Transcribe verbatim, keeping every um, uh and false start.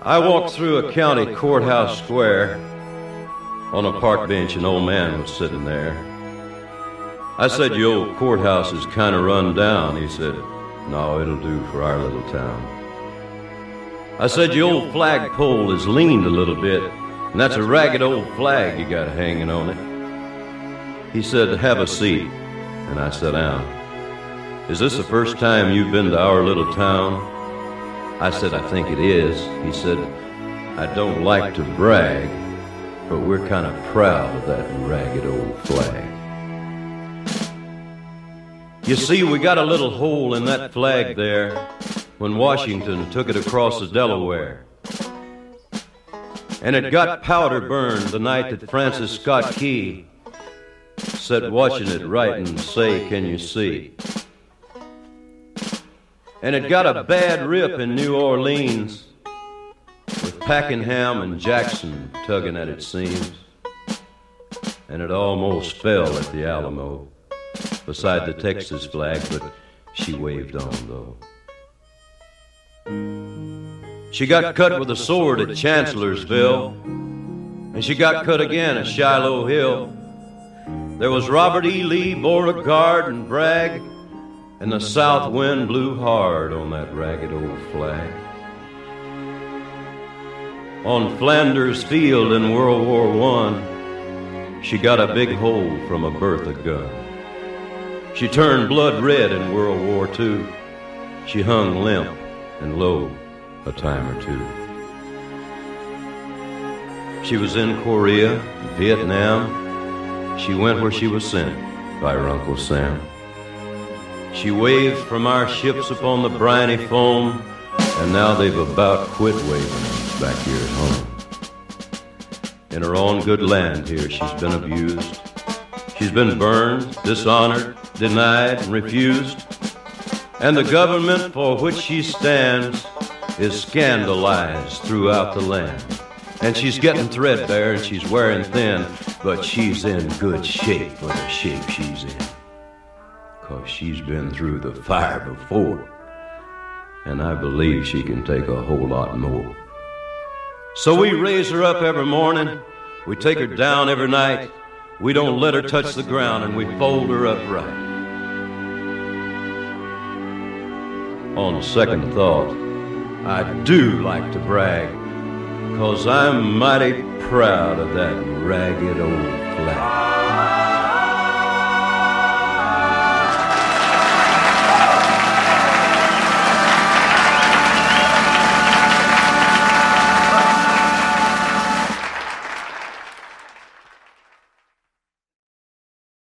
I walked through a county courthouse square. On a park bench, an old man was sitting there. I said, "Your old courthouse is kind of run down." He said, "No, it'll do for our little town." I said, "Your old flagpole is leaned a little bit, and that's a ragged old flag you got hanging on it." He said, "Have a seat," and I sat down. "Is this the first time you've been to our little town?" I said, "I think it is." He said, "I don't like to brag, but we're kind of proud of that ragged old flag. You see, we got a little hole in that flag there when Washington took it across the Delaware. And it got powder burned the night that Francis Scott Key sat watching it write and say, 'Can you see?' And it got a bad rip in New Orleans with Pakenham and Jackson tugging at its seams. And it almost fell at the Alamo beside the Texas flag, but she waved on, though. She got cut with a sword at Chancellorsville, and she got cut again at Shiloh Hill. There was Robert E. Lee, Beauregard, and Bragg, and the south wind blew hard on that ragged old flag. On Flanders Field in World War One, she got a big hole from a Bertha gun. She turned blood red in World War Two. She hung limp and low a time or two. She was in Korea, Vietnam. She went where she was sent by her Uncle Sam. She waved from our ships upon the briny foam, and now they've about quit waving back here at home. In her own good land here, she's been abused. She's been burned, dishonored, denied, and refused. And the government for which she stands is scandalized throughout the land. And she's getting threadbare and she's wearing thin, but she's in good shape for the shape she's in. 'Cause she's been through the fire before, and I believe she can take a whole lot more. So we raise her up every morning, we take her down every night, we don't let her touch the ground, and we fold her up right. On second thought, I do like to brag, 'cause I'm mighty proud of that ragged old flag.